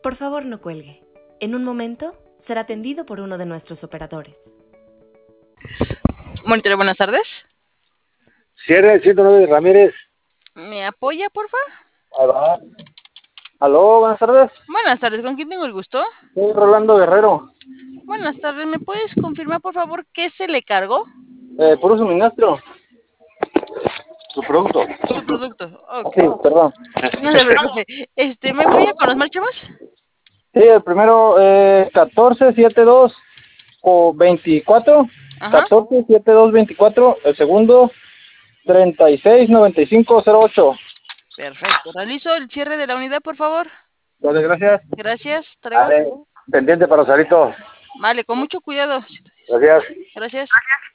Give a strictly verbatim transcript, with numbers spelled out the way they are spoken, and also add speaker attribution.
Speaker 1: Por favor, no cuelgue. En un momento será atendido por uno de nuestros operadores.
Speaker 2: Monitor, buenas tardes.
Speaker 3: Cierre ciento nueve Ramírez.
Speaker 2: ¿Me apoya, porfa?
Speaker 3: Ahí va. Aló, buenas tardes.
Speaker 2: Buenas tardes, ¿con quién tengo el gusto?
Speaker 3: Soy Rolando Guerrero.
Speaker 2: Buenas tardes, ¿me puedes confirmar, por favor, qué se le cargó?
Speaker 3: Eh, puro suministro. Su producto.
Speaker 2: Su producto. Ok.
Speaker 3: Sí, perdón.
Speaker 2: No se preocupe. Este, ¿me apoya con los marchavos?
Speaker 3: Sí, el primero, eh, catorce setenta y dos o veinticuatro.
Speaker 2: Ajá.
Speaker 3: catorce setenta y dos veinticuatro. El segundo, treinta y seis noventa y cinco cero ocho.
Speaker 2: Perfecto. Realizo el cierre de la unidad, por favor.
Speaker 3: Muchas gracias.
Speaker 2: Gracias. Traigo.
Speaker 3: Vale. Pendiente para Sarito.
Speaker 2: Vale, con mucho cuidado.
Speaker 3: Gracias.
Speaker 2: Gracias.